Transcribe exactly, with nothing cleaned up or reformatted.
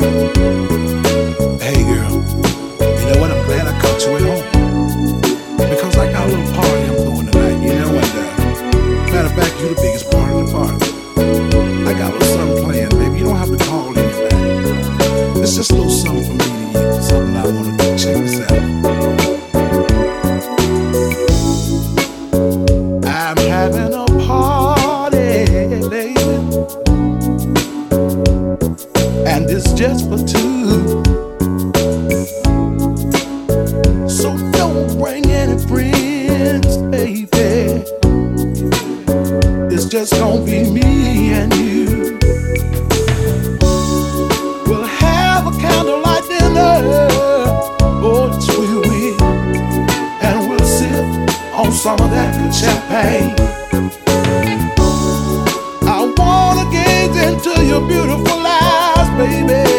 Hey girl, you know what? I'm glad I caught you at home because I got a little party I'm throwing tonight. You know what? Uh, matter of fact, you the biggest part of the party. I got a little something playing, baby. You don't have to call anybody. It's just a little something for me to you, something I want to do. Check this out. I'm having a party, baby, and it's just for two. So don't bring any friends, baby. It's just gonna be me and you. We'll have a candlelight dinner, oh, it's sweet, and we'll sip on some of that good champagne. I wanna gaze into your beautiful eyes, baby,